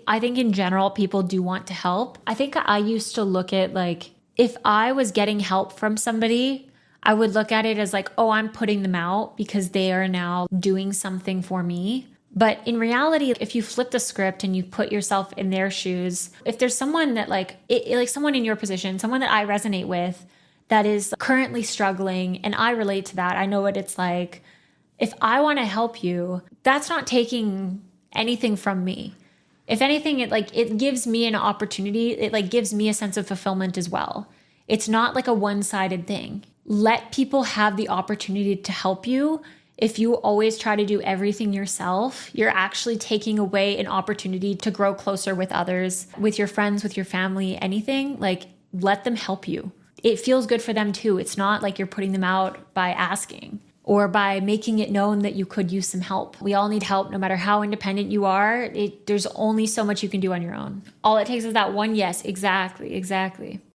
I think in general, people do want to help. I think I used to look at like, if I was getting help from somebody, I would look at it as like, oh, I'm putting them out because they are now doing something for me. But in reality, if you flip the script and you put yourself in their shoes, if there's someone that like someone in your position, someone that I resonate with that is currently struggling and I relate to that, I know what it's like. If I want to help you, that's not taking anything from me. If anything, it gives me an opportunity. It like gives me a sense of fulfillment as well. It's not like a one-sided thing. Let people have the opportunity to help you. If you always try to do everything yourself, you're actually taking away an opportunity to grow closer with others, with your friends, with your family, anything. Like, let them help you. It feels good for them too. It's not like you're putting them out by asking or by making it known that you could use some help. We all need help no matter how independent you are. There's only so much you can do on your own. All it takes is that one yes. Exactly.